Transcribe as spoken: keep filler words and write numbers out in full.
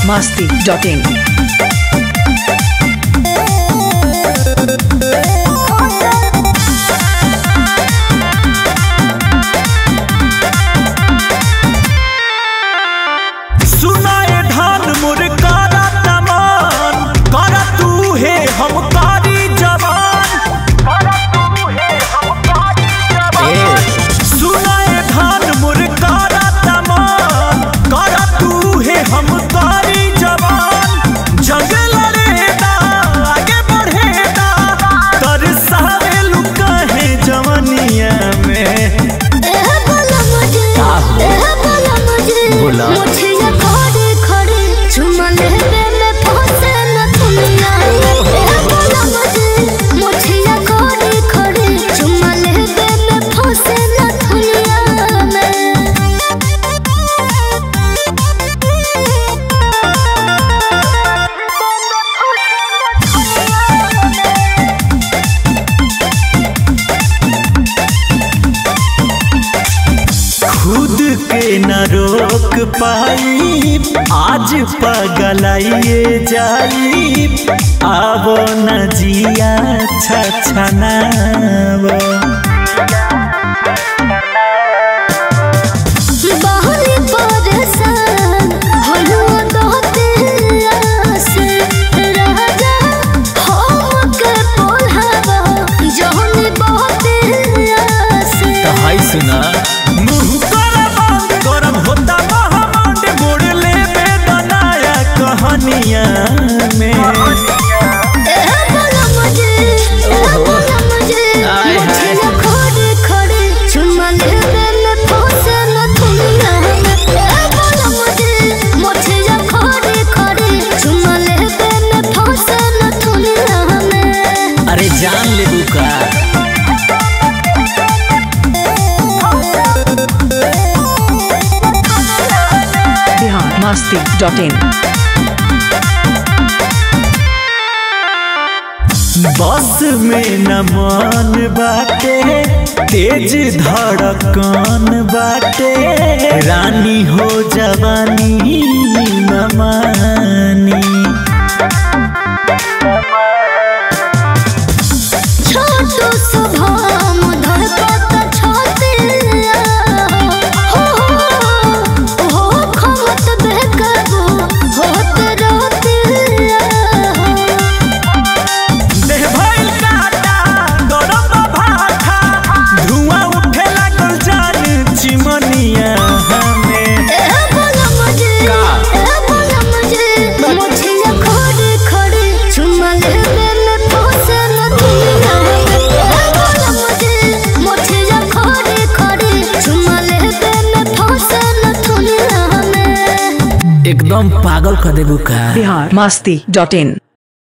masti dot in. सुनाए धान मुरकारा तमान करा तू है हम कारी जवान सुनाए धान मुरकारा तमान करा तू है हम कारी जवान जंग लड़ेदा आगे बढ़ेदा तरसावे लुका है जवानिया में बोला खुद के न रोक पाई आज पगलाइए जाई आवो न जिया छछनावो सुना कहानिया में अरे जान ले बुका Bihar masti dot in. बस में न मान बाटे तेज धड़कन बाटे रानी हो जवानी न मानी छोटो सुभाम धड़कत छाती हो हो खमत बेकबो होत रोती चिमनिया हमें एकदम पागल कर देबू का Bihar masti dot in.